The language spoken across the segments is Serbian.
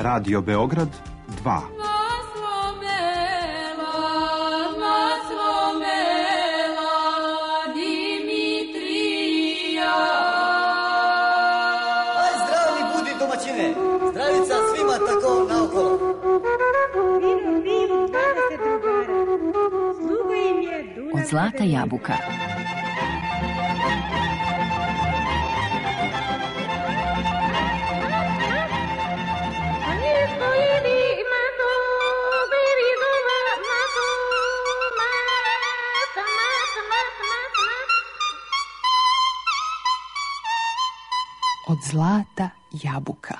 Radio Beograd 2. Zdravica svima tako naokolo. Od Zlata jabuka. Od Zlata jabuka.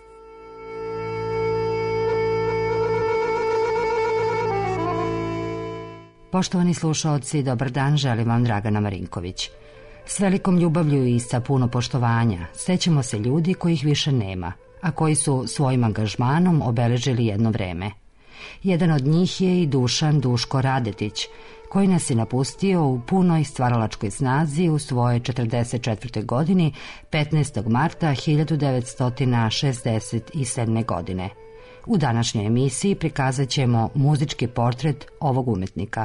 Poštovani slušaoci, dobar dan, želim vam Dragana Marinković. S velikom ljubavlju i sa puno poštovanja sećamo se ljudi kojih više nema, a koji su svojim angažmanom obeležili jedno vreme. Jedan od njih je i Dušan Duško Radetić, koji nas je napustio u punoj stvaralačkoj snazi u svojoj 44. godini 15. marta 1967. godine. U današnjoj emisiji prikazat ćemo muzički portret ovog umetnika.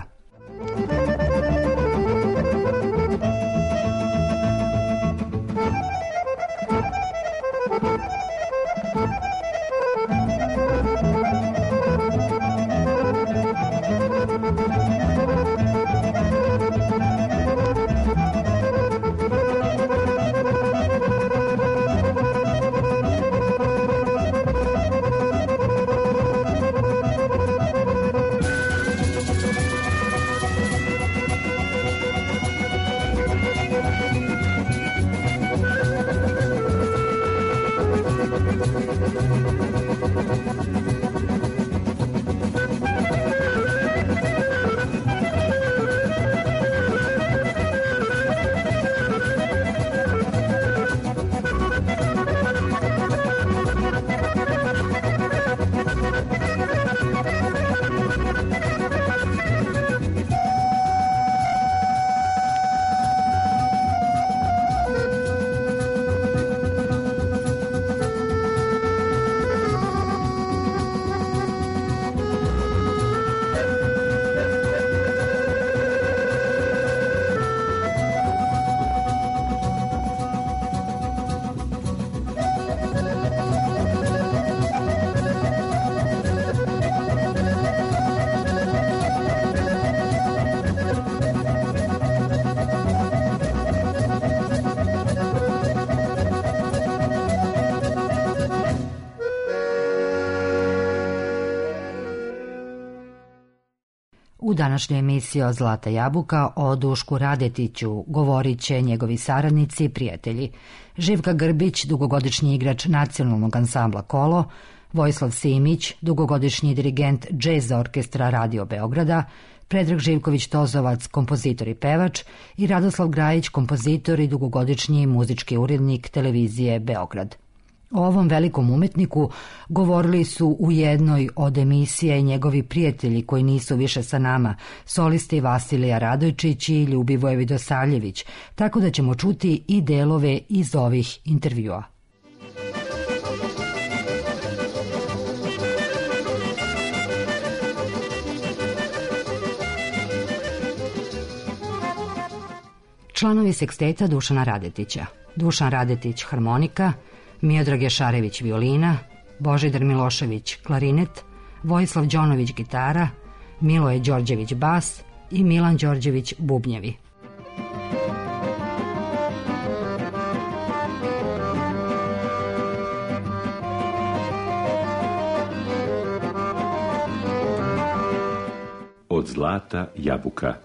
U današnjoj emisiji od Zlata jabuka o Dušku Radetiću govorit će njegovi saradnici i prijatelji. Živka Grbić, dugogodišnji igrač nacionalnog ansambla Kolo, Vojislav Simić, dugogodišnji dirigent džez orkestra Radio Beograda, Predrag Živković-Tozovac, kompozitor i pevač, i Radoslav Grajić, kompozitor i dugogodišnji muzički urednik televizije Beograd. O ovom velikom umetniku govorili su u jednoj od emisija i njegovi prijatelji koji nisu više sa nama, solisti Vasilija Radojčić i Ljubivoje Vidosavljević, tako da ćemo čuti i delove iz ovih intervjua. Članovi seksteta Dušana Radetića: Dušan Radetić harmonika, Miodrag Jašarević violina, Božidar Milošević klarinet, Vojislav Đonović gitara, Miloje Đorđević bas i Milan Đorđević bubnjevi. Od Zlata jabuka.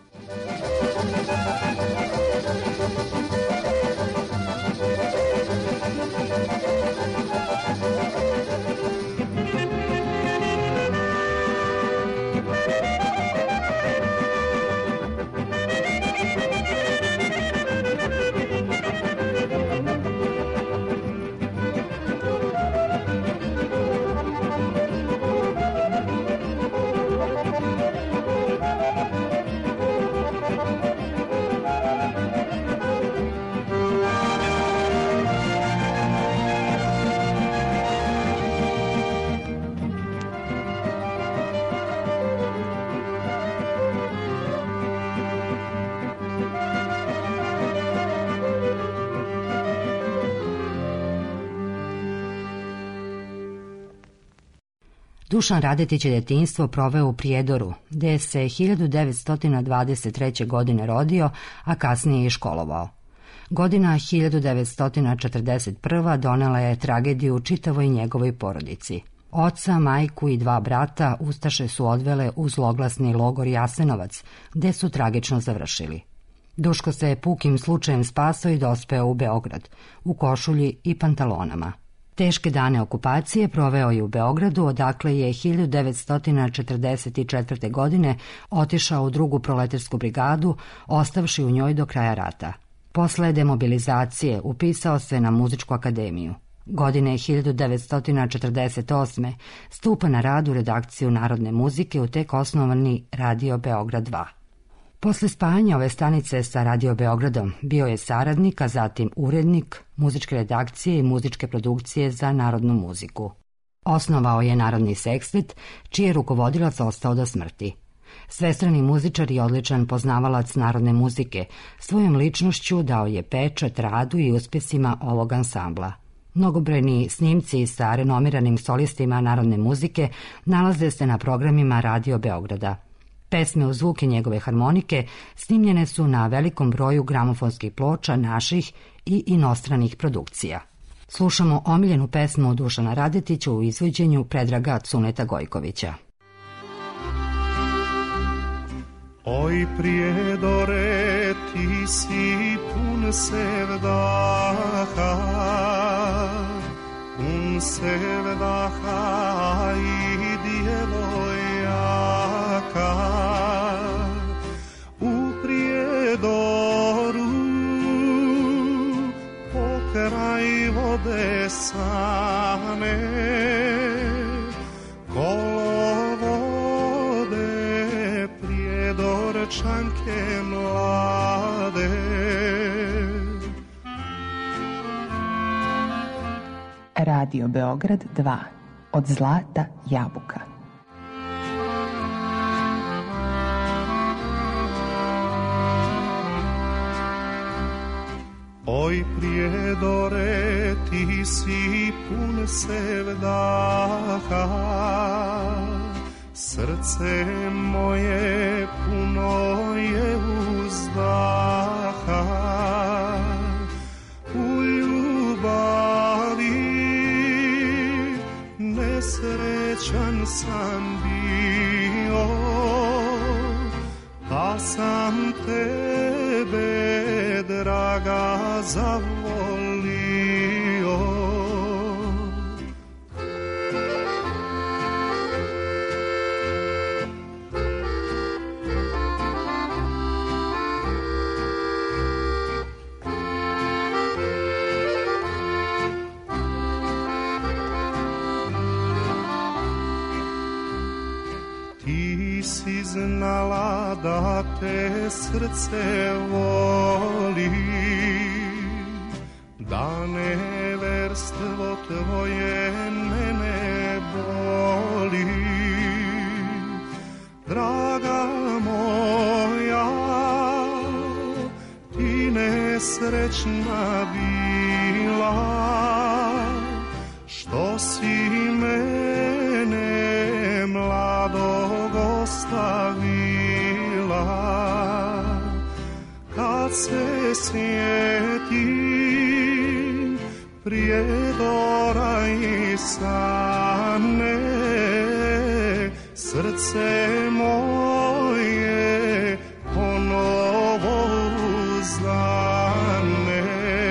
Dušan Radetić je detinjstvo proveo u Prijedoru, gde se 1923. godine rodio, a kasnije i školovao. Godina 1941. donela je tragediju čitavoj njegovoj porodici. Oca, majku i 2 brata ustaše su odvele u zloglasni logor Jasenovac, gde su tragično završili. Duško se pukim slučajem spasao i dospeo u Beograd, u košulji i pantalonama. Teške dane okupacije proveo je u Beogradu, odakle je 1944. godine otišao u 2. proletarsku brigadu, ostavši u njoj do kraja rata. Posle demobilizacije upisao se na muzičku akademiju. Godine 1948. stupa na rad u redakciju Narodne muzike u tek osnovani Radio Beograd 2. Posle spajanja ove stanice sa Radio Beogradom bio je saradnik, a zatim urednik muzičke redakcije i muzičke produkcije za narodnu muziku. Osnovao je Narodni sekstet, čiji je rukovodilac ostao do smrti. Svestrani muzičar i odličan poznavalac narodne muzike, svojom ličnošću dao je pečat radu i uspjesima ovog ansambla. Mnogobrojni snimci sa renomiranim solistima narodne muzike nalaze se na programima Radio Beograda. Pesme uz zvuke njegove harmonike snimljene su na velikom broju gramofonskih ploča naših i inostranih produkcija. Slušamo omiljenu pesmu Dušana Radetića u izvođenju Predraga Cuneta Gojkovića. Oj Prijedore, ti si pun sevdaha i djevojaka. U Prijedoru pokraj vode sane kolovode Prijedorčanke mlade. Radio Beograd 2 od Zlata Jabuka. Oj Prijedore, ti si pun sevdaha, srce moje puno je uzdaha. U ljubavi nesrećan sam bio, pa sam tebe, draga, zavolio. Ti si znala da te srce voli, da neverstvo tvoje mene boli. Draga moja, ti nesrećna bila, što si mene mladog ostavila. Kad se sjetim Prijedora i sane, srce moje ponovo uzdane.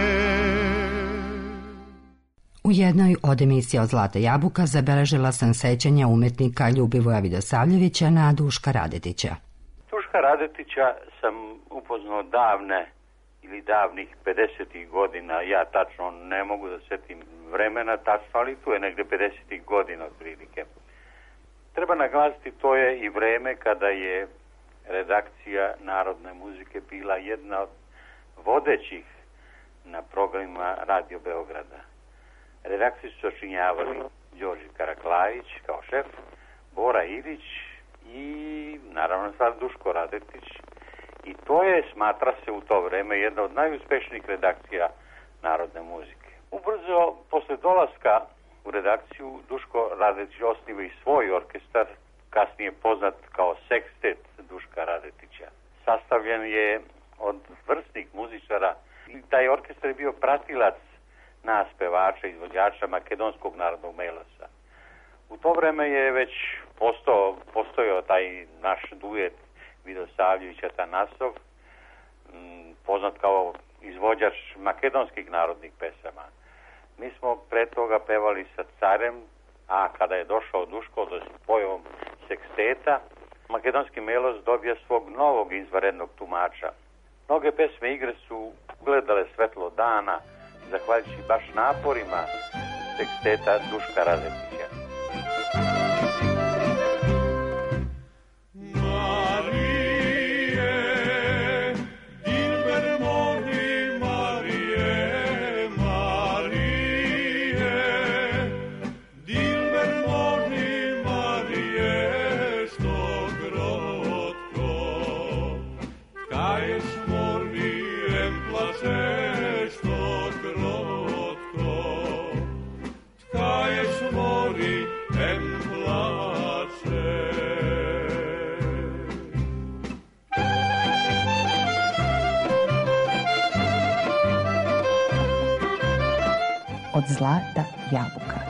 U jednoj od emisija od Zlata Jabuka zabeležila sam sećanja umetnika Ljubivoja Vidosavljevića na Duška Radetića. Duška Radetića sam upoznao davnih 50. godina. Ja tačno ne mogu da setim vremena tačno, ali tu je negde 50. godina otprilike. Treba naglasiti, to je i vreme kada je redakcija Narodne muzike bila jedna od vodećih na programima Radio Beograda. Redakciju su sačinjavali Đorđe Karaklajić kao šef, Bora Ilić i naravno sad Duško Radetić. I to je, smatra se u to vreme, jedna od najuspešnijih redakcija Narodne muzike. Ubrzo, posle dolaska u redakciju, Duško Radetić osniva i svoj orkestar, kasnije poznat kao Sekstet Duška Radetića. Sastavljen je od vrsnih muzičara i taj orkestar je bio pratilac nas pevača, izvođača Makedonskog narodnog melosa. U to vreme je već postojao taj naš duet Vidosavljevića Tanasov, poznat kao izvođač makedonskih narodnih pesama. Mi smo pre toga pevali sa Carem, a kada je došao Duško do pojavom Seksteta, makedonski melos dobija svog novog izvanrednog tumača. Mnoge pesme igre su ugledale svetlo dana, zahvaljujući baš naporima Seksteta Duška Radetića. Od zlata jabuka.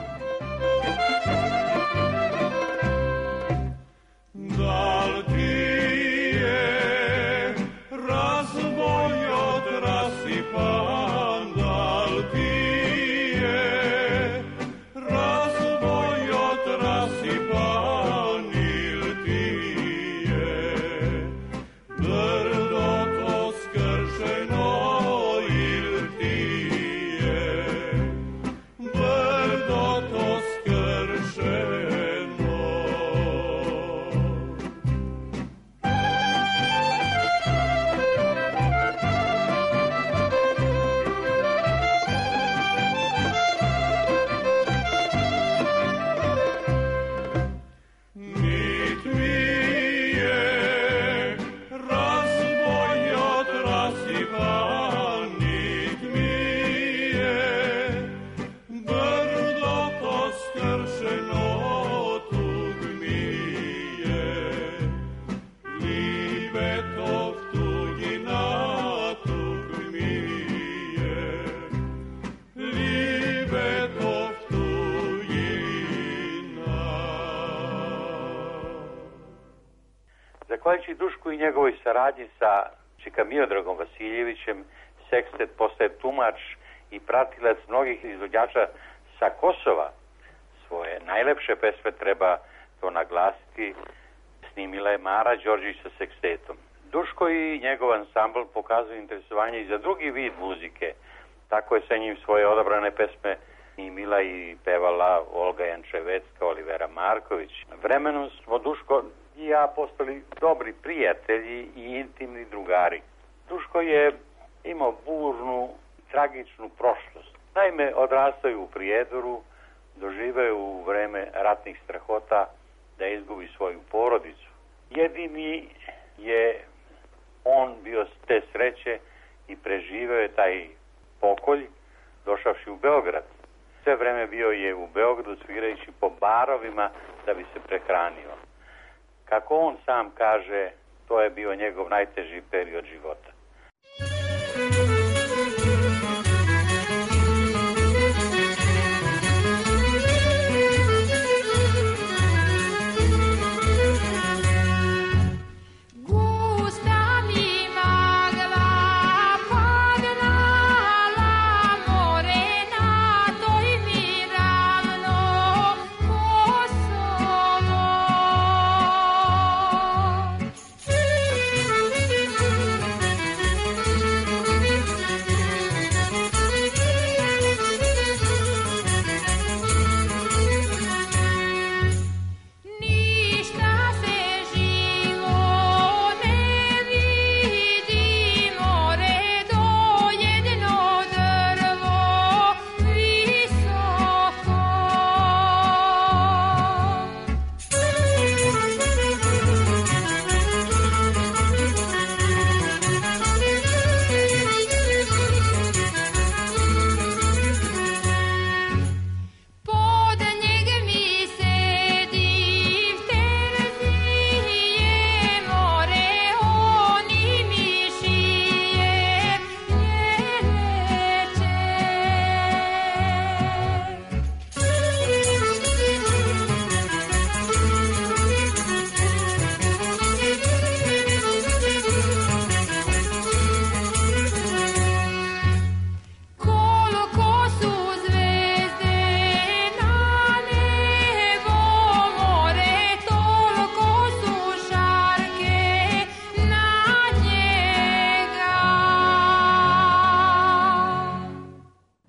Zahvaljujući Dušku i njegovoj saradnji sa Čika Miodragom Vasiljevićem, Sekstet postaje tumač i pratilac mnogih izvođača sa Kosova. Svoje najlepše pesme, treba to naglasiti, snimila je Mara Đorđević sa Sekstetom. Duško i njegov ansambl pokazuju interesovanje i za drugi vid muzike. Tako je sa njim svoje odabrane pesme snimila i pevala Olga Jančevecka, Olivera Marković. Vremenom smo Duško i ja postali dobri prijatelji i intimni drugari. Duško je imao burnu, tragičnu prošlost. Naime, odrastao je u Prijedoru, doživeo u vreme ratnih strahota da izgubi svoju porodicu. Jedini je on bio s te sreće i preživeo je taj pokolj došavši u Beograd. Sve vreme bio je u Beogradu svirajući po barovima da bi se prehranio. Kako on sam kaže, to je bio njegov najteži period života.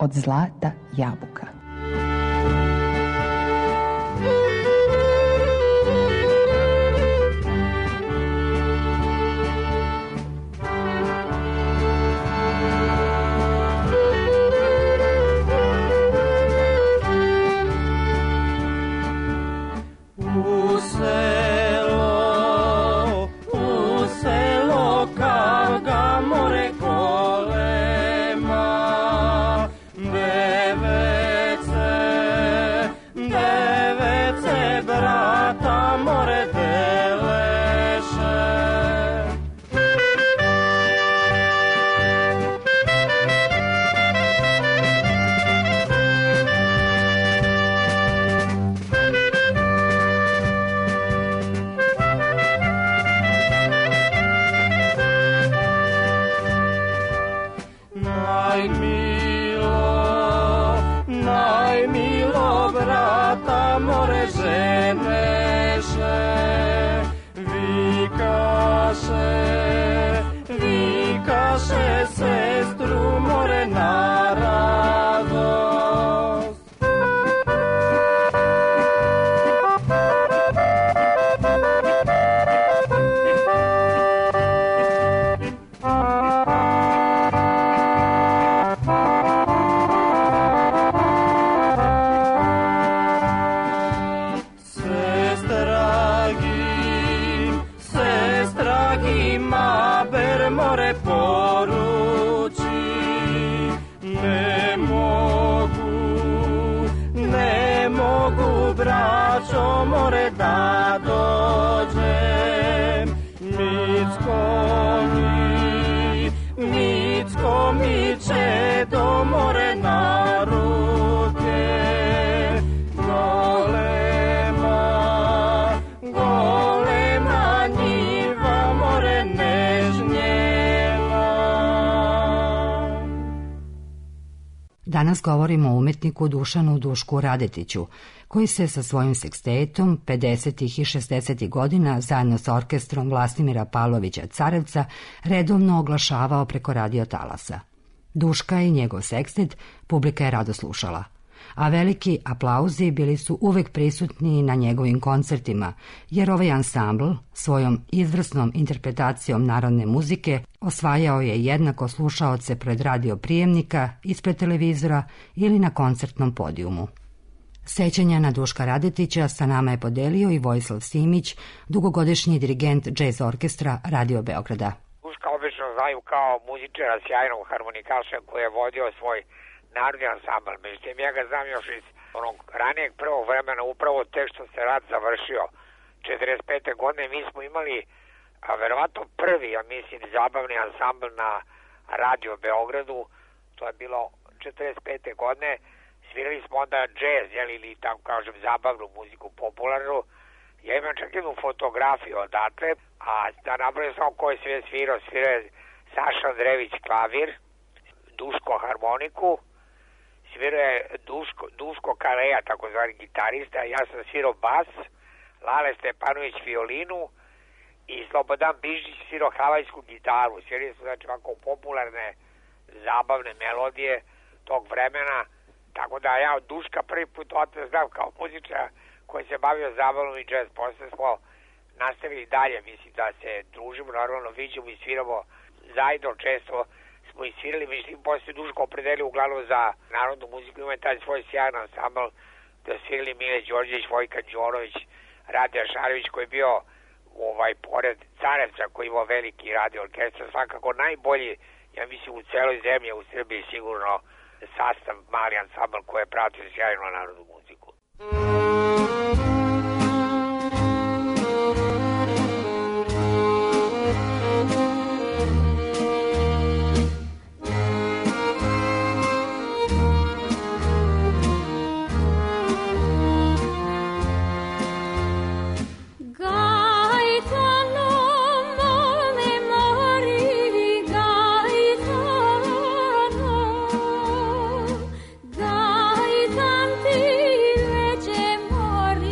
od Zlata Jabuka. Danas govorimo o umetniku Dušanu Dušku Radetiću, koji se sa svojim sekstetom 50. i 60. godina zajedno sa orkestrom Vlastimira Pavlovića Carevca redovno oglašavao preko radio talasa. Duška i njegov sekstet publika je rado slušala, a veliki aplauzi bili su uvek prisutni na njegovim koncertima, jer ovaj ansambl svojom izvrsnom interpretacijom narodne muzike osvajao je jednako slušaoce pred radio prijemnika, ispred televizora ili na koncertnom podijumu. Sećanja na Duška Radetića sa nama je podelio i Vojislav Simić, dugogodišnji dirigent džez orkestra Radio Beograda. Duška obično znaju kao muzičara sjajnog harmonikaša koji je vodio svoj narodni ansambl. Međutim, ja ga znam još iz onog ranijeg prvog vremena, upravo tek što se rat završio 45. godine. Mi smo imali verovatno prvi, ja mislim, zabavni ansambl na Radio Beogradu. To je bilo 45. godine. Svirali smo onda džez, ili tako kažem, zabavnu muziku, popularnu. Ja imam čak jednu fotografiju odatle, a da napravim samo ko je sve svirao. Svirao je Saša Andrević klavir, Duško harmoniku, svirao je Duško Kaleja, takozvani gitarista, ja sam svirao bas, Lale Stepanović violinu i Slobodan Bižić svirao havajsku gitaru. Svirali su znači ovako popularne, zabavne melodije tog vremena, tako da ja od Duška prvi put otac znam kao muzičara koji se bavio zabavnom i jazz. Posle smo nastavili dalje, mislim da se družimo, normalno viđemo i sviramo zajedno, često smo i svirali, međutim posle Duško opredelio uglavnom za narodnu muziku, ima taj svoj sjajan ansambl da svirali Mile Đorđević, Vojkan Đorović, Radija Šarević koji je bio pored Carevca koji imao veliki radio orkestar, svakako najbolji, ja mislim, u celoj zemlji, u Srbiji sigurno sastav, mali ansambl koji je pratio sjajnu narodnu muziku. Gaitano, mole mori,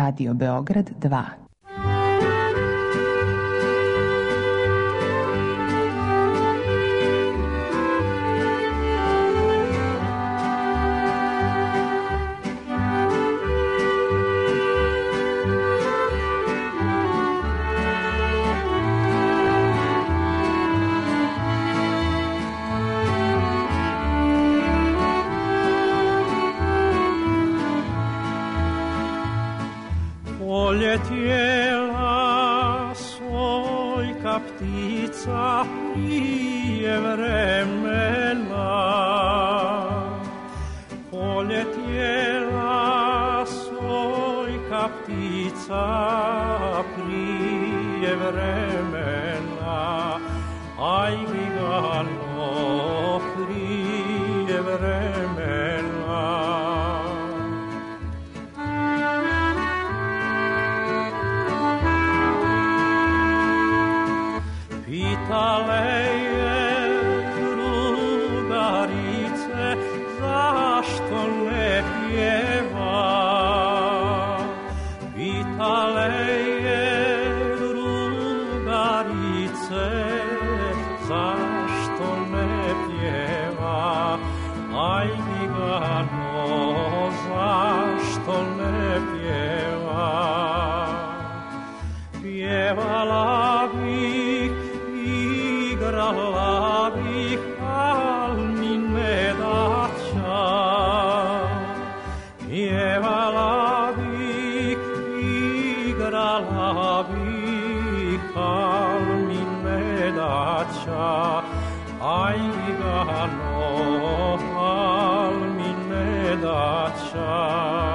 Radio Beograd 2. Poletjela sojka ptica prije vremena, poletjela sojka ptica prije vremena, aj gigano prije vremena. Pitale je drugarice, zašto ne pjeva? Pitale je drugarice, zašto ne pjeva? Aj gigano, zašto ne pjeva? Pjevala bih, igrala bih, al mi ne daća. Pjevala bih, igrala bih, al mi ne daća. Aj gigano, al mi ne daća.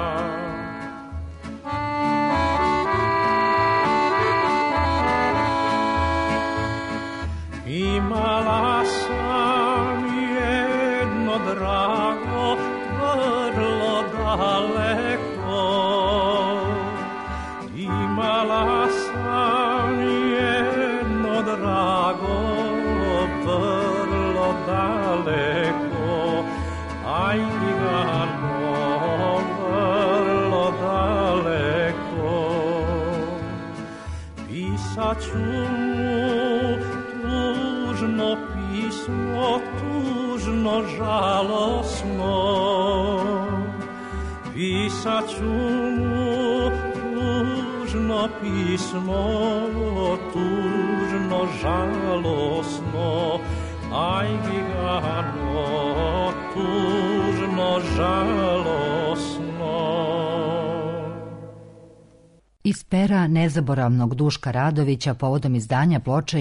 Imala sam jedno drago, vrlo daleko. Imala sam jedno drago, vrlo daleko. Aj gigano, vrlo daleko. Pisat ću mu tužno pismo, tužno, žalosno. Pisat ću mu tužno pismo, tužno, žalosno. Aj gigano, tužno, žalosno. Iz pera nezaboravnog Duška Radovića povodom izdanja ploče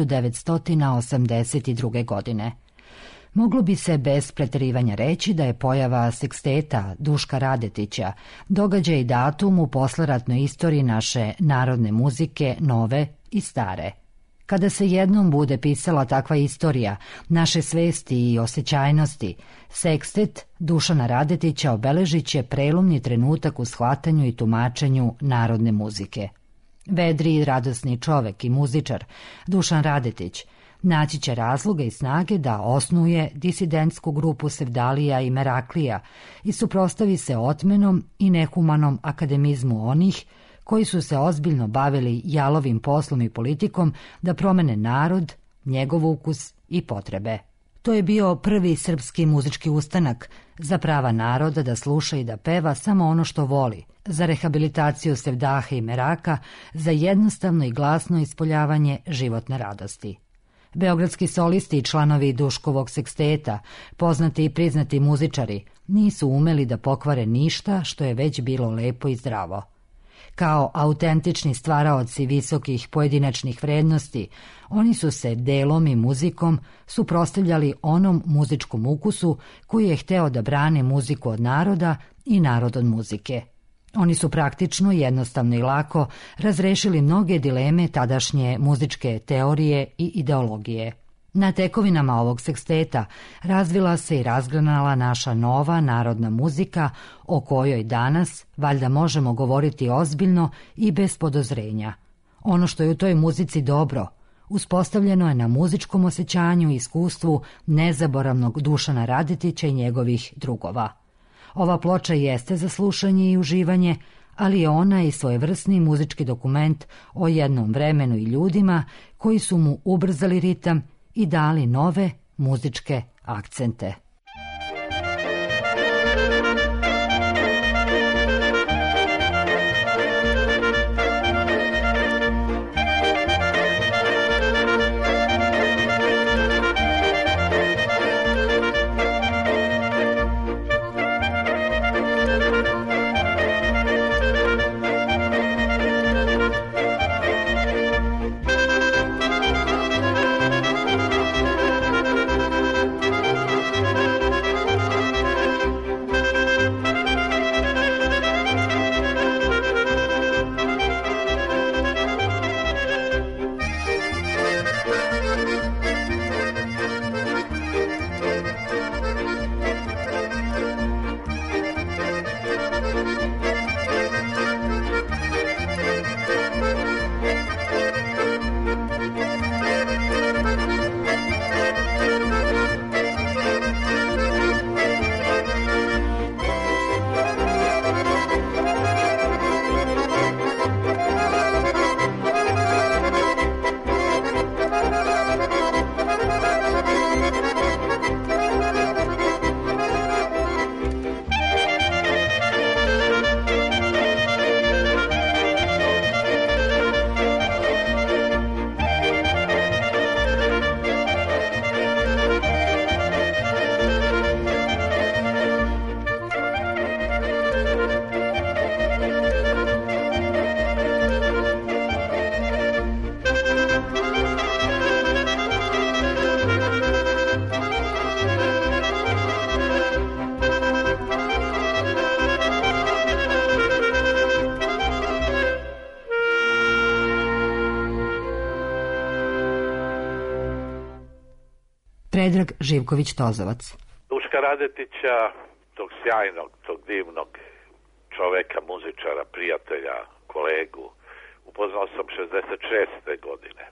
1982. godine. Moglo bi se bez preterivanja reći da je pojava seksteta Duška Radetića događaj i datum u posleratnoj istoriji naše narodne muzike, nove i stare. Kada se jednom bude pisala takva istorija naše svesti i osjećajnosti, sekstet Dušana Radetića obeležit će prelomni trenutak u shvatanju i tumačenju narodne muzike. Vedri i radosni čovek i muzičar Dušan Radetić naći će razloga i snage da osnuje disidentsku grupu Sevdalija i Meraklija i suprotstavi se otmenom i nehumanom akademizmu onih koji su se ozbiljno bavili jalovim poslom i politikom da promene narod, njegov ukus i potrebe. To je bio prvi srpski muzički ustanak za prava naroda da sluša i da peva samo ono što voli, za rehabilitaciju Sevdaha i Meraka, za jednostavno i glasno ispoljavanje životne radosti. Beogradski solisti i članovi Duškovog seksteta, poznati i priznati muzičari, nisu umeli da pokvare ništa što je već bilo lepo i zdravo. Kao autentični stvaraoci visokih pojedinačnih vrednosti, oni su se delom i muzikom suprotstavljali onom muzičkom ukusu koji je hteo da brane muziku od naroda i narod od muzike. Oni su praktično, jednostavno i lako razrešili mnoge dileme tadašnje muzičke teorije i ideologije. Na tekovinama ovog seksteta razvila se i razgranala naša nova narodna muzika o kojoj danas valjda možemo govoriti ozbiljno i bez podozrenja. Ono što je u toj muzici dobro, uspostavljeno je na muzičkom osjećanju i iskustvu nezaboravnog Dušana Radetića i njegovih drugova. Ova ploča jeste za slušanje i uživanje, ali je ona i svojevrsni muzički dokument o jednom vremenu i ljudima koji su mu ubrzali ritam i dali nove muzičke akcente. Predrag Živković-Tozovac. Duška Radetića, tog sjajnog, tog divnog čoveka, muzičara, prijatelja, kolegu, upoznao sam 66. godine.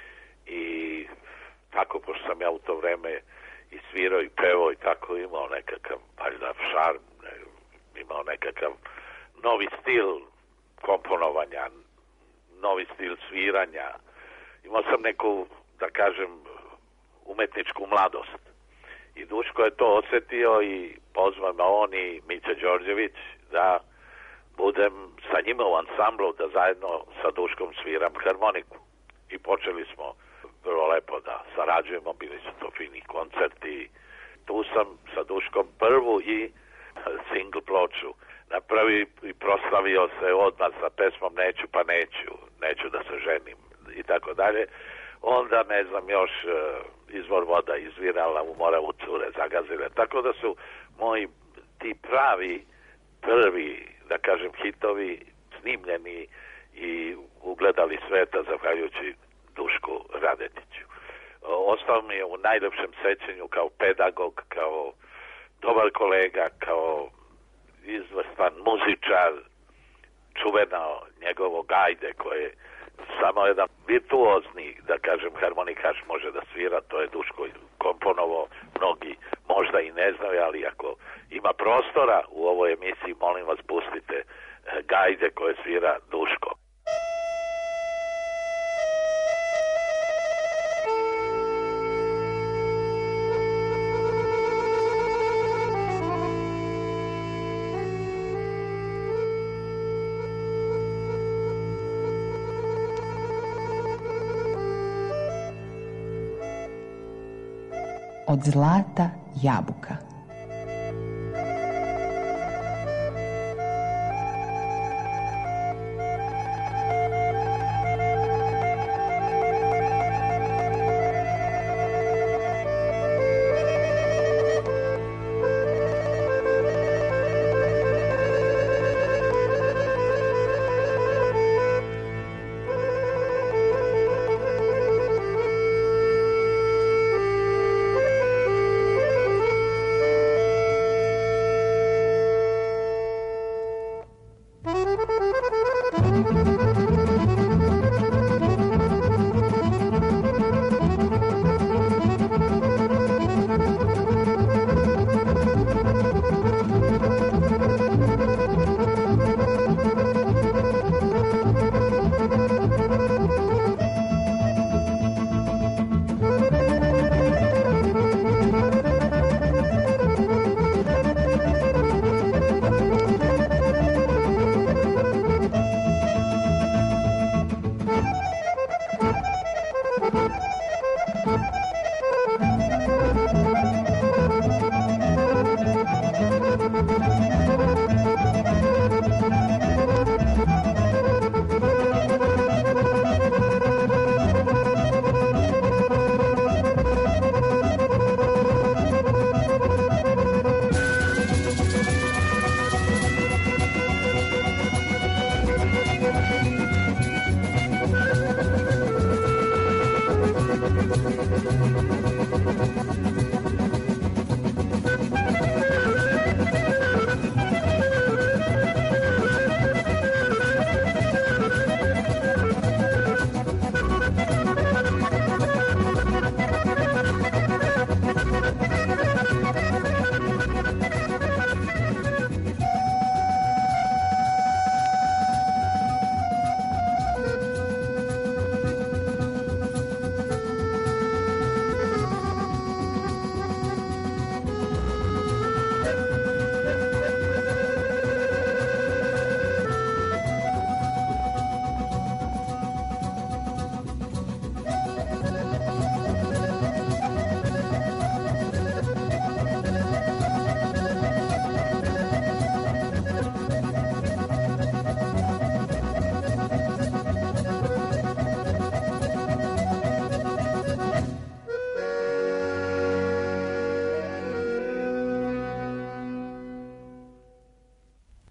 I tako, pošto sam ja u to vreme i svirao i pevao i tako, imao nekakav, valjda, šarm, imao nekakav novi stil komponovanja, novi stil sviranja. Imao sam neku, da kažem, umetničku mladost. I Duško je to osjetio i pozvao me on i Mića Đorđević da budem sa njima u ansamblu, da zajedno sa Duškom sviram harmoniku. I počeli smo vrlo lepo da sarađujemo, bili su to fini koncerti. Tu sam sa Duškom prvu i single ploču napravio i proslavio se odmah sa pesmom Neću pa neću da se ženim i tako dalje. Onda, ne znam, još Izvor voda izvirala, u Moravu cure zagazile. Tako da su moji ti pravi, prvi, da kažem, hitovi snimljeni i ugledali sveta zahvaljujući Dušku Radetiću. Ostao mi je u najlepšem sećanju kao pedagog, kao dobar kolega, kao izvrstan muzičar, čuveno njegovo Gajde koje samo jedan virtuozni, da kažem, harmonikaš može da svira, to je Duško komponovao, mnogi možda i ne znaju, ali ako ima prostora u ovoj emisiji, molim vas, pustite Gajde koje svira Duško. Od zlata jabuka.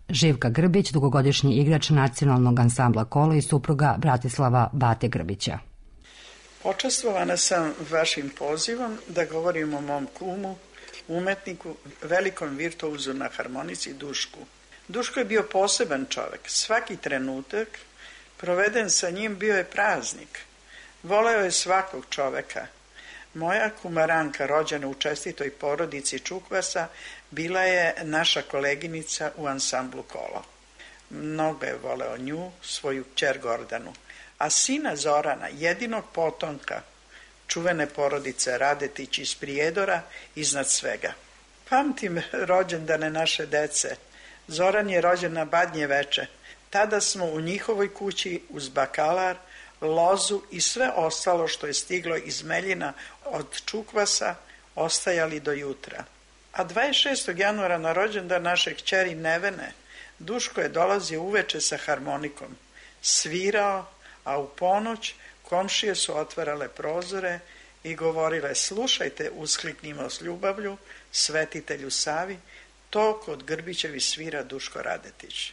Živka Grbić, dugogodišnji igrač nacionalnog ansambla Kolo i supruga Bratislava Bate Grbića. Počastvovana sam vašim pozivom da govorim o mom kumu, umetniku, velikom virtuozu na harmonici Dušku. Duško je bio poseban čovek. Svaki trenutak proveden sa njim bio je praznik. Voleo je svakog čoveka. Moja kumaranka, rođena u čestitoj porodici Čukvasa, bila je naša koleginica u ansamblu Kolo. Mnogo je voleo nju, svoju kćer Gordanu. A sina Zorana, jedinog potomka čuvene porodice Radetić iz Prijedora, iznad svega. Pamtim rođendane naše dece. Zoran je rođen na Badnje veče. Tada smo u njihovoj kući uz bakalar, lozu i sve ostalo što je stiglo iz Meljina od Čukvasa ostajali do jutra. A 26. januara na rođendan naše kćeri Nevene, Duško je dolazio uveče sa harmonikom. Svirao, a u ponoć komšije su otvarale prozore i govorile: slušajte, uskliknimo s ljubavlju, svetitelju Savi, to kod Grbićevi svira Duško Radetić.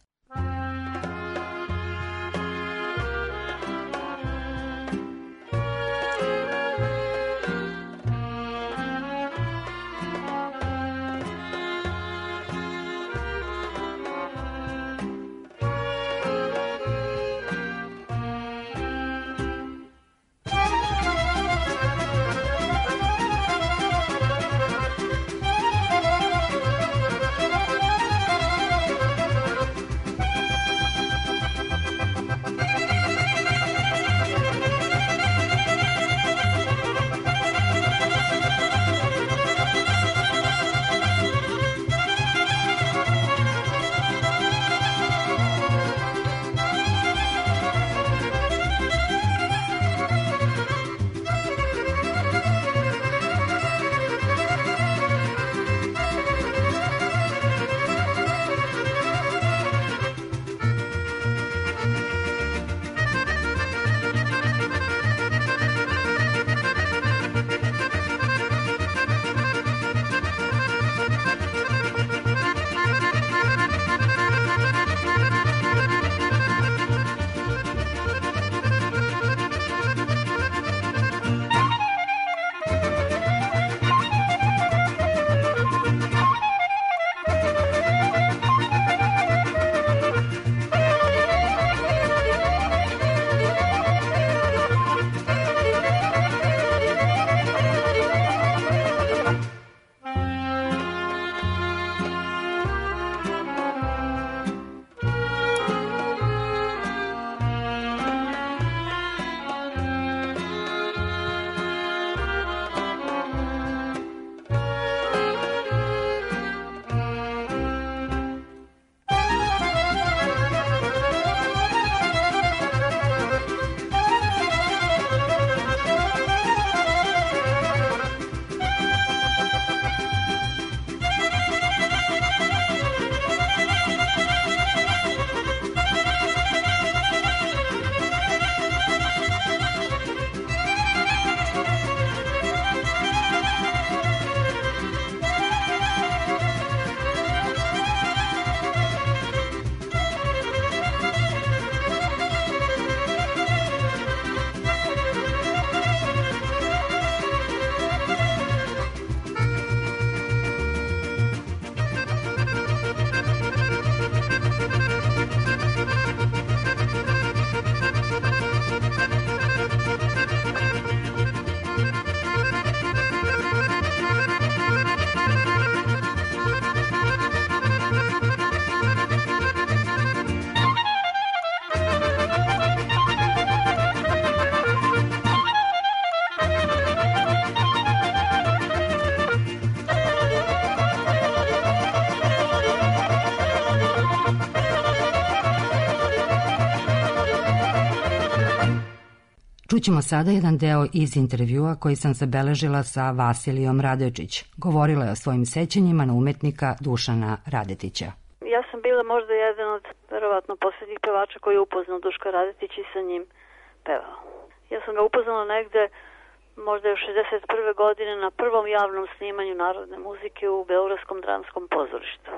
Čućemo sada jedan deo iz intervjua koji sam zabeležila sa Vasilijom Radojičić. Govorila je o svojim sećanjima na umetnika Dušana Radetića. Ja sam bila možda jedan od, verovatno, posljednjih pevača koji je upoznao Duška Radetić i sa njim pevao. Ja sam ga upoznala negde, možda još 61. godine, na prvom javnom snimanju narodne muzike u Beogradskom dramskom pozorištu.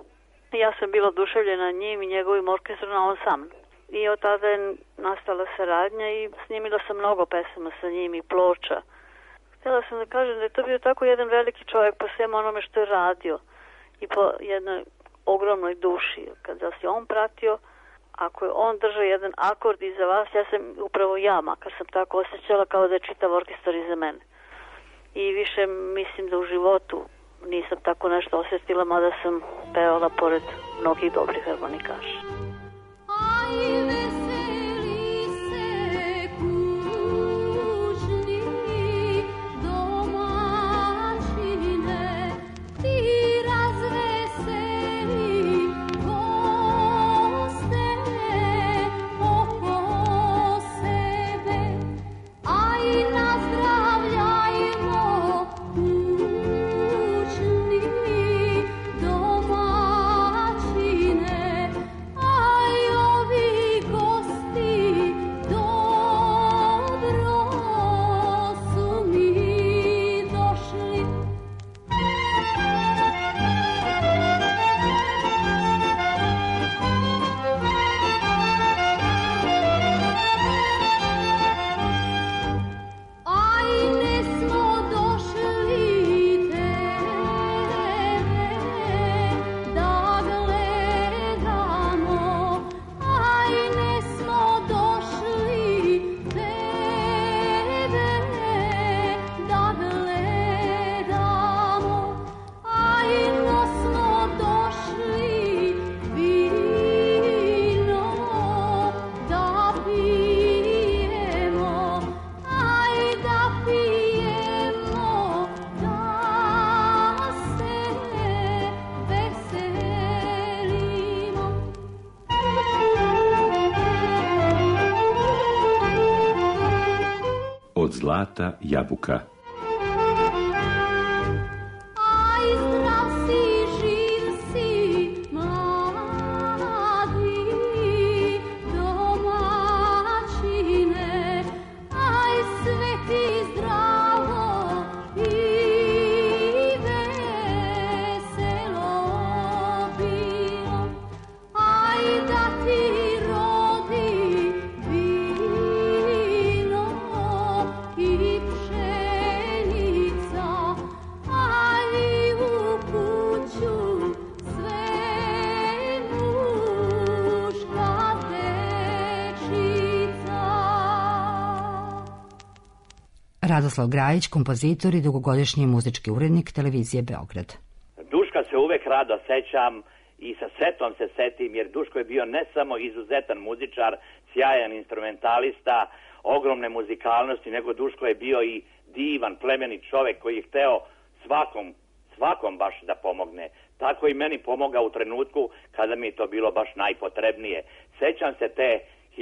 Ja sam bila oduševljena njim i njegovim orkestrom, a on sam. I od tada je nastala saradnja i snimila sam mnogo pesama sa njim i ploča. Htjela sam da kažem da je to bio tako jedan veliki čovjek po svemu onome što je radio i po jednoj ogromnoj duši. Kada se on pratio, ako je on držao jedan akord iza vas, ja sam upravo ja, makar sam tako osjećala kao da je čitav orkestar iza mene. I više mislim da u životu nisam tako nešto osjetila, mada sam pevala pored mnogih dobrih harmonikaša. Od zlata jabuka. Radoslav Grajić, kompozitor i dugogodišnji muzički urednik televizije Beograd. Duška se uvek rado sećam i sa setom se setim, jer Duško je bio ne samo izuzetan muzičar, sjajan instrumentalista, ogromne muzikalnosti, nego Duško je bio i divan, plemeni čovek koji je hteo svakom baš da pomogne. Tako i meni pomogao u trenutku kada mi je to bilo baš najpotrebnije. Sećam se te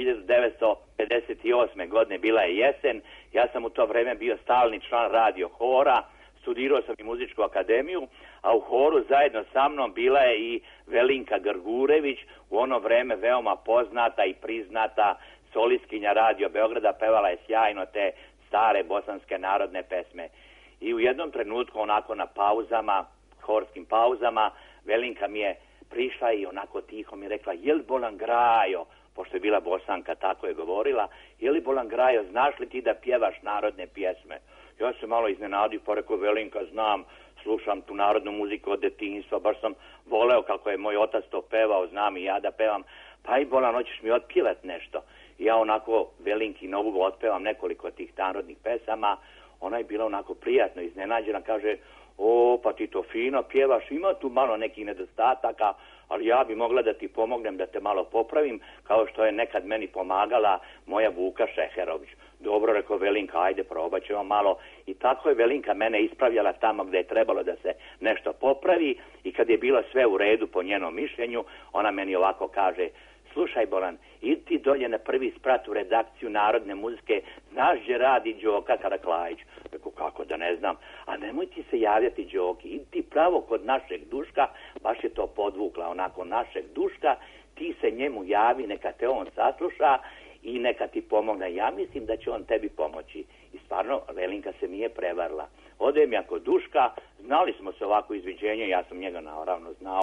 1958. godine, bila je jesen, ja sam u to vreme bio stalni član radio hora, studirao sam i muzičku akademiju, a u horu zajedno sa mnom bila je i Velinka Grgurević, u ono vreme veoma poznata i priznata solistkinja radio Beograda, pevala je sjajno te stare bosanske narodne pesme. I u jednom trenutku, onako na pauzama, horskim pauzama, Velinka mi je prišla i onako tiho mi je rekla: "Jel bolan Grajo?" Pošto je bila Bosanka, tako je govorila: "Je li bolan Grajo, znaš li ti da pjevaš narodne pjesme?" Ja se malo iznenadio, pa rekao: "Velinka, znam, slušam tu narodnu muziku od detinjstva, baš sam voleo kako je moj otac to pevao, znam i ja da pevam, pa i bolan, hoćeš mi otpjevat nešto?" I ja onako Velinki novu otpevam nekoliko tih narodnih pesama. Ona je bila onako prijatno iznenađena, kaže: "O, pa ti to fino pjevaš, ima tu malo nekih nedostataka, ali ja bi mogla da ti pomognem da te malo popravim, kao što je nekad meni pomagala moja Vuka Šeherović." "Dobro," rekao Velinka, "ajde, probat ćemo malo." I tako je Velinka mene ispravljala tamo gde je trebalo da se nešto popravi, i kad je bilo sve u redu po njenom mišljenju, ona meni ovako kaže: "Slušaj bolan, idi ti dolje na prvi sprat u redakciju narodne muzike, znaš gdje radi Đoka Karaklajić?" Rekao: "Kako da ne znam." "A nemoj ti se javljati Đoki, idi ti pravo kod našeg Duška," baš je to podvukla onako, našeg Duška, "ti se njemu javi, neka te on sasluša i neka ti pomogne. Ja mislim da će on tebi pomoći." I stvarno, Velinka se nije prevarila. Odem ja kod Duška, znali smo se ovako izviđenje, ja sam njega naravno znao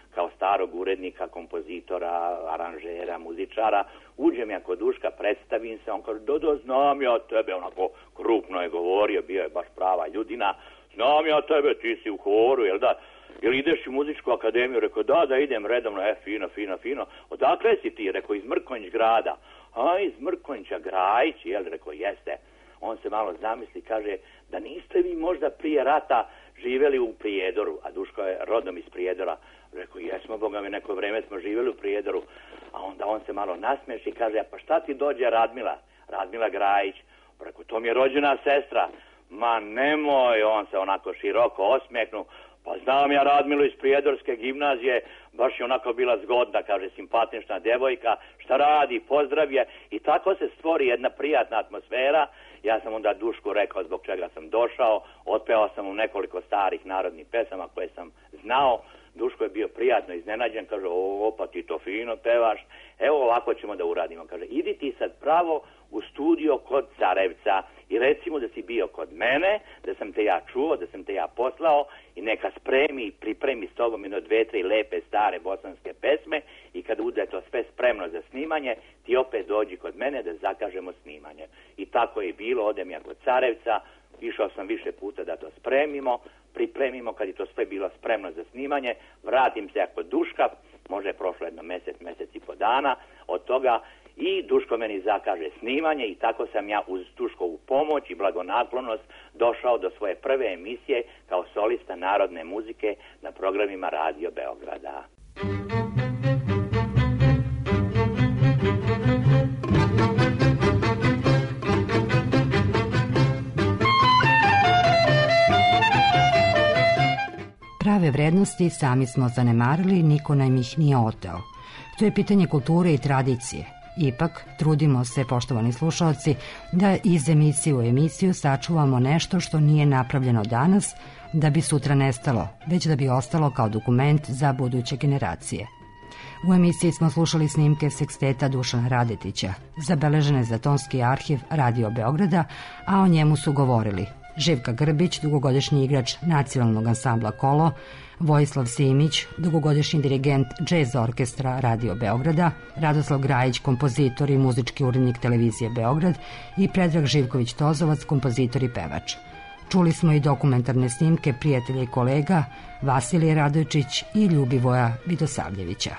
kao starog urednika, kompozitora, aranžera, muzičara. Uđem ja kod Duška, predstavim se, on kaže, Dodo, znam ja tebe, onako krupno je govorio, bio je baš prava ljudina, znam ja tebe, ti si u horu, jel da? Jel ideš u muzičku akademiju? Rekao, da, idem redovno, fino. Odakle si ti? Rekao, iz Mrkonjić grada. A, iz Mrkonjića, Grajić, jel? Rekao, jeste. On se malo zamisli, kaže, da niste vi možda prije rata živjeli u Prijedoru, a Duško je rodom iz Prijedora. Rekao, jesmo, Boga mi, neko vreme smo živjeli u Prijedoru. A onda on se malo nasmeši i kaže, pa šta ti dođe Radmila Grajić? Rekao, to mi je rođena sestra. Ma nemoj, on se onako široko osmijeknu. Pa znam ja Radmilu iz Prijedorske gimnazije, baš je onako bila zgodna, kaže, simpatična devojka, šta radi, pozdrav je, i tako se stvori jedna prijatna atmosfera. Ja sam onda Dušku rekao zbog čega sam došao, otpevao sam mu nekoliko starih narodnih pesama koje sam znao. Duško je bio prijatno iznenađen, kaže, pa ti to fino pevaš, evo ovako ćemo da uradimo, kaže, idi ti sad pravo u studio kod Carevca i recimo da si bio kod mene, da sam te ja čuo, da sam te ja poslao i neka spremi i pripremi s tobom jedno 2-3 lepe stare bosanske pesme i kada bude to sve spremno za snimanje, ti opet dođi kod mene da zakažemo snimanje. I tako je bilo, odem ja kod Carevca, išao sam više puta da to pripremimo, kad je to sve bilo spremno za snimanje, vratim se ja kod Duška, može je prošlo jedno mjesec i po dana od toga, i Duško meni zakaže snimanje i tako sam ja uz Duškovu pomoć i blagonaklonost došao do svoje prve emisije kao solista narodne muzike na programima Radio Beograda. Prave vrednosti sami smo zanemarili, niko nam ih nije oteo. To je pitanje kulture i tradicije. Ipak, trudimo se, poštovani slušalci, da iz emisije u emisiju sačuvamo nešto što nije napravljeno danas, da bi sutra nestalo, već da bi ostalo kao dokument za buduće generacije. U emisiji smo slušali snimke seksteta Dušana Radetića, zabeležene za tonski arhiv Radio Beograda, a o njemu su govorili Živka Grbić, dugogodišnji igrač nacionalnog ansambla Kolo, Vojislav Simić, dugogodišnji dirigent džez orkestra Radio Beograda, Radoslav Grajić, kompozitor i muzički urednik televizije Beograd i Predrag Živković-Tozovac, kompozitor i pevač. Čuli smo i dokumentarne snimke prijatelja i kolega Vasilije Radojčić i Ljubivoja Vidosavljevića.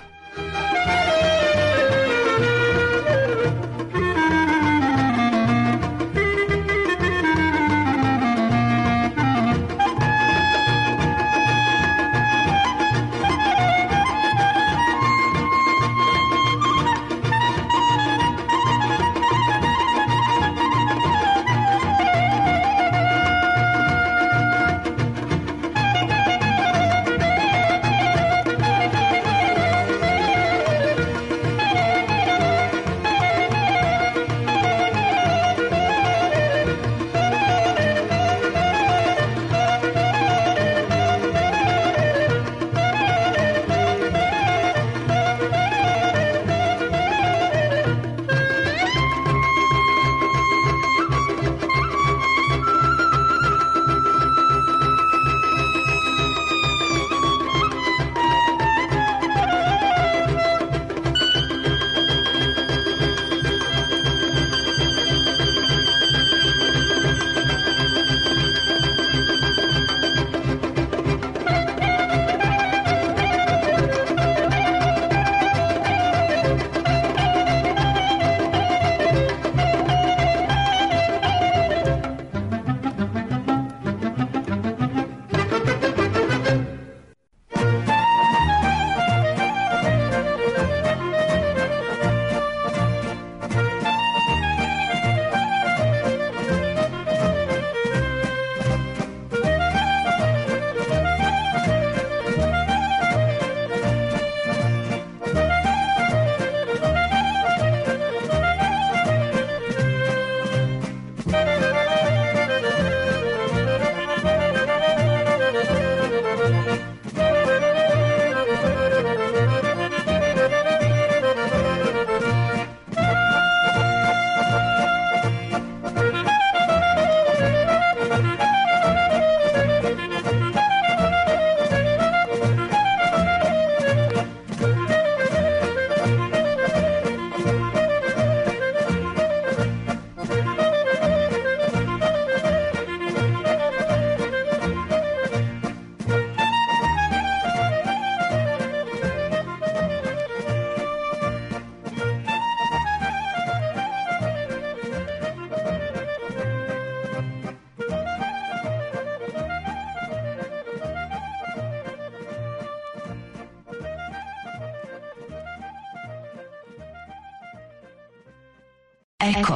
Eko.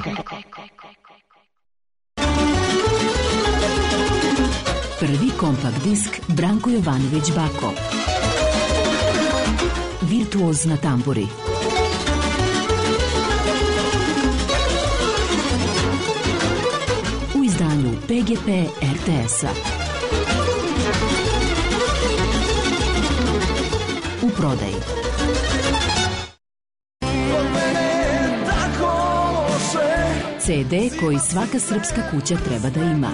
Prvi kompakt disk Branko Jovanović Bako. Virtuoz na tamburi. U izdanju PGP RTS-a. U prodaji. CD koji svaka srpska kuća treba da ima.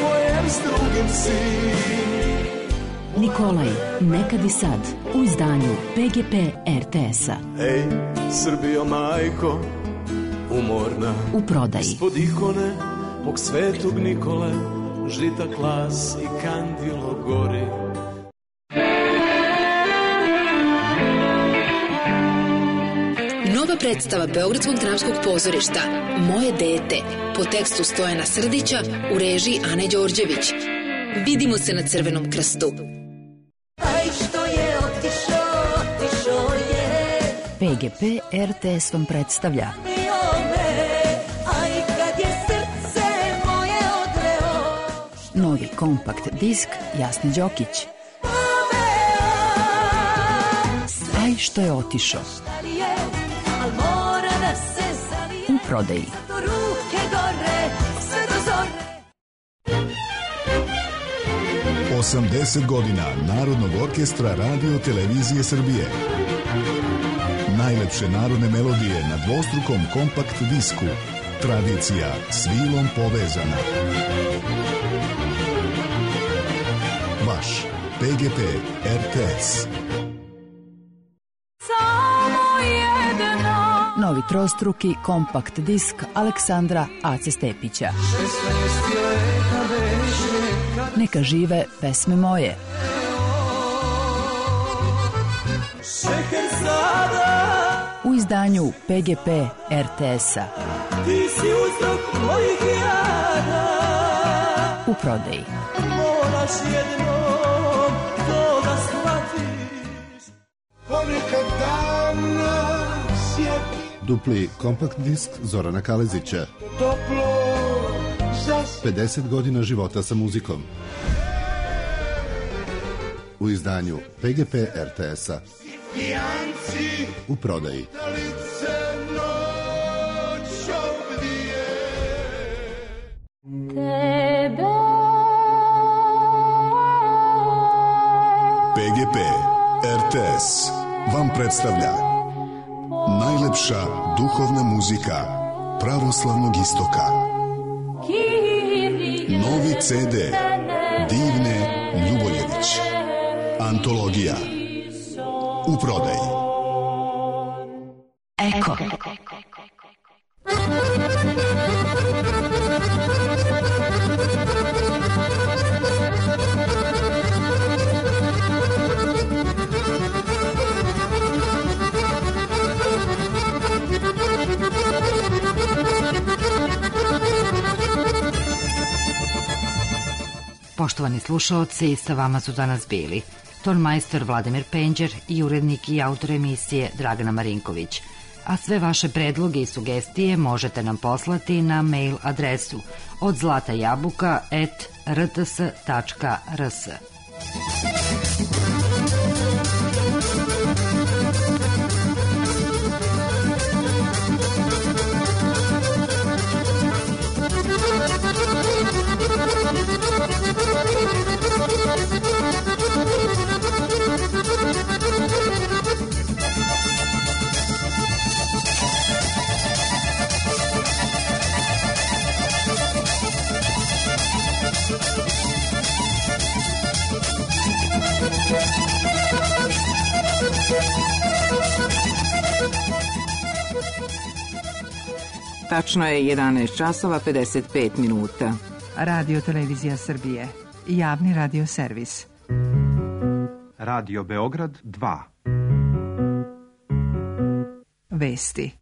Nikolaj, nekad i sad, u izdanju PGP RTS-a. Ej, Srbijo majko, umorna. U prodaji. Ispod ikone, mog svetog Nikole, žita klas i kandilo gori. Nova predstava Beogradskog dramskog pozorišta Moje dete po tekstu Stojana Srdića u režiji Ane Đorđević. Vidimo se na Crvenom krstu. Aj što je otišao je. PGP RTS vam predstavlja Aj kad je srce moje odveo. novi kompakt disk Jasne Đokić. Aj što je otišao. Al mora da se zalije. U prodaji. Do ruke gore, sve do zore. 80 godina Narodnog orkestra Radio Televizije Srbije. Najlepše narodne melodije na dvostrukom kompakt disku. Tradicija s vilom povezana. Vaš PGP RTS. Novi trostruki kompakt disk Aleksandra Ace Stepića. Neka žive pesme moje. U izdanju PGP RTS-a. U prodaji. Dupli kompakt disk Zorana Kalezića. 50 godina života sa muzikom. U izdanju PGP RTS-a. U prodaji. PGP RTS vam predstavlja najlepša duhovna muzika pravoslavnog istoka. Novi CD Divne Ljuboljević. Antologija. U prodaji. Eko. Poštovani slušaoci, sa vama su danas bili tonmajstor Vladimir Penđer i urednik i autor emisije Dragana Marinković. A sve vaše predloge i sugestije možete nam poslati na mail adresu odzlatajabuka@rts.rs. Tačno je 11 časova 55 minuta. Radio Televizija Srbije. Javni radio servis. Radio Beograd 2. Vesti.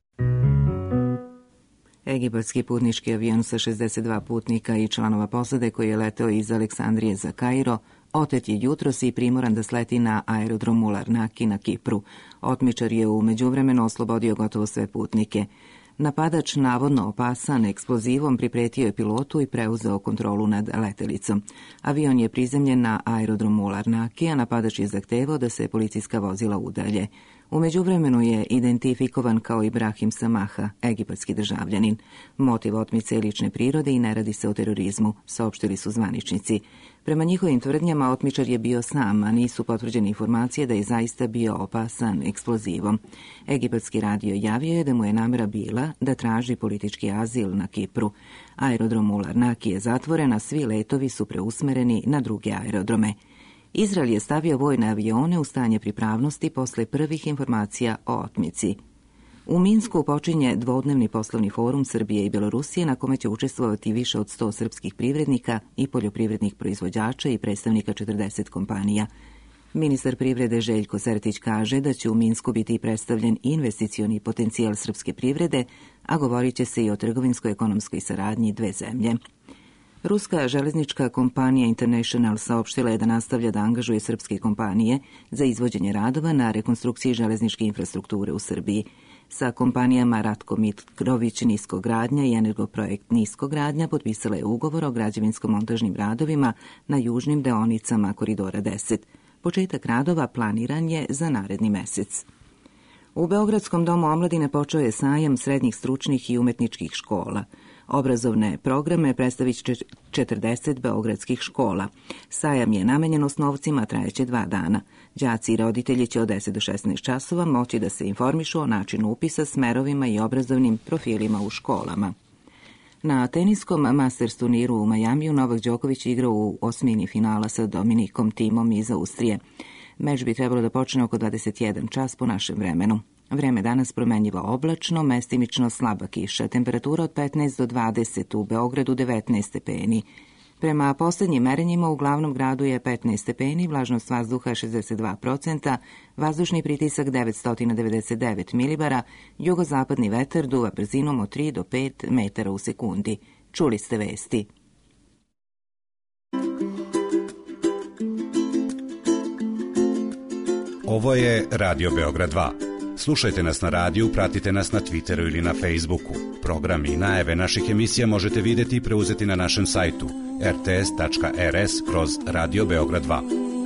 Egipatski putnički avion sa 62 putnika i članova posade koji je leteo iz Aleksandrije za Kairo otet je jutros i primoran da sleti na aerodromu Larnaki na Kipru. Otmičar je u međuvremenu oslobodio gotovo sve putnike. Napadač, navodno opasan eksplozivom, pripretio je pilotu i preuzeo kontrolu nad letelicom. Avion je prizemljen na aerodromu Larnaki, a napadač je zahtevao da se policijska vozila udalje. U međuvremenu je identifikovan kao Ibrahim Samaha, egipatski državljanin. Motiv otmice je lične prirode i ne radi se o terorizmu, saopštili su zvaničnici. Prema njihovim tvrdnjama, otmičar je bio sam, a nisu potvrđene informacije da je zaista bio opasan eksplozivom. Egipatski radio javio je da mu je namera bila da traži politički azil na Kipru. Aerodrom u Larnaki je zatvoren, a svi letovi su preusmereni na druge aerodrome. Izrael je stavio vojne avione u stanje pripravnosti posle prvih informacija o otmici. U Minsku počinje dvodnevni poslovni forum Srbije i Belorusije na kome će učestvovati više od 100 srpskih privrednika i poljoprivrednih proizvođača i predstavnika 40 kompanija. Ministar privrede Željko Sertić kaže da će u Minsku biti predstavljen investicioni potencijal srpske privrede, a govorit će se i o trgovinsko-ekonomskoj saradnji dve zemlje. Ruska železnička kompanija International saopštila je da nastavlja da angažuje srpske kompanije za izvođenje radova na rekonstrukciji železničke infrastrukture u Srbiji. Sa kompanijama Ratko Mitrović Niskogradnja i Energoprojekt Niskogradnja potpisala je ugovor o građevinsko-montažnim radovima na južnim deonicama Koridora 10. Početak radova planiran je za naredni mesec. U Beogradskom domu omladine počeo je sajam srednjih stručnih i umetničkih škola. Obrazovne programe predstavit će 40 beogradskih škola. Sajam je namenjen osnovcima, trajeće 2 dana. Đaci i roditelji će od 10 do 16 časova moći da se informišu o načinu upisa, smerovima i obrazovnim profilima u školama. Na teniskom Masters turniru u Majamiju Novak Đoković igrao u osmini finala sa Dominikom Timom iz Austrije. Meč bi trebalo da počne oko 21 čas po našem vremenu. Vreme danas promenjivo oblačno, mestimično slaba kiša, temperatura od 15 do 20, u Beogradu 19 stepeni. Prema poslednjim merenjima u glavnom gradu je 15 stepeni, vlažnost vazduha 62%, vazdušni pritisak 999 milibara, jugozapadni vetar duva brzinom od 3 do 5 metara u sekundi. Čuli ste vesti. Ovo je Radio Beograd 2. Slušajte nas na radiju, pratite nas na Twitteru ili na Facebooku. Programi i najave naših emisija možete vidjeti i preuzeti na našem sajtu rts.rs/Radio Beograd 2.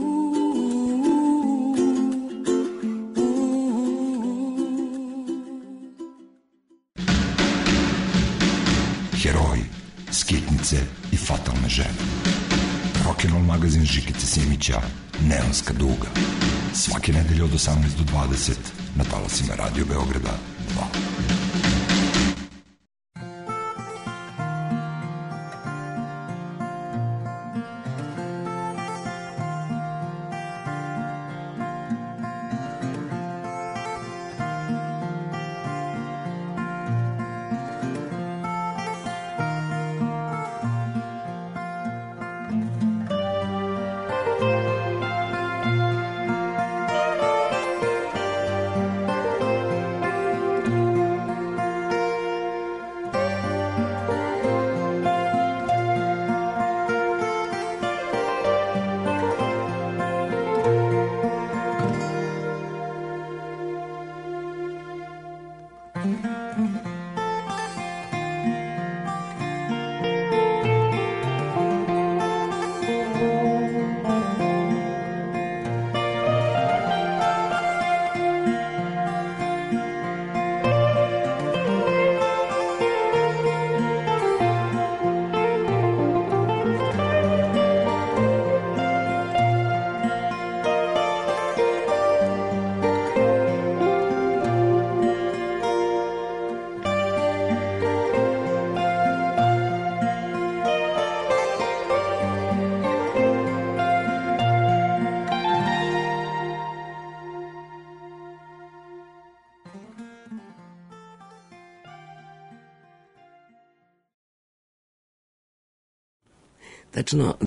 Heroji, skitnice i fatalne žene. Rock'n'roll magazin Žikice Simića, Neonska duga. Svake nedelje od 18 do 20 na talasima Radio Beograda 2. Tačno